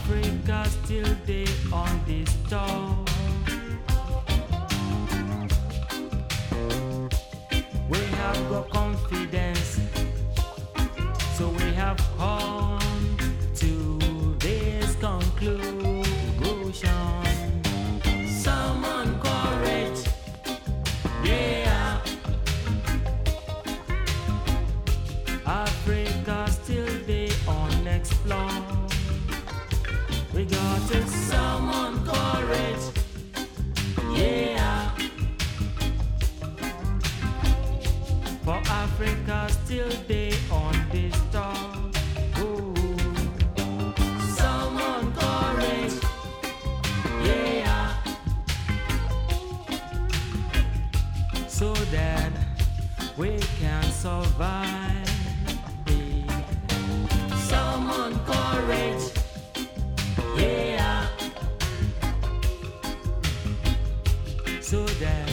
Africa still day on this tour. We have got confidence, so we have come to this conclusion. Summon courage, yeah. Africa still day unexplored. We got to summon courage, yeah. For Africa still day on this star. Oh, summon courage, yeah. So that we can survive. Summon courage, yeah. So that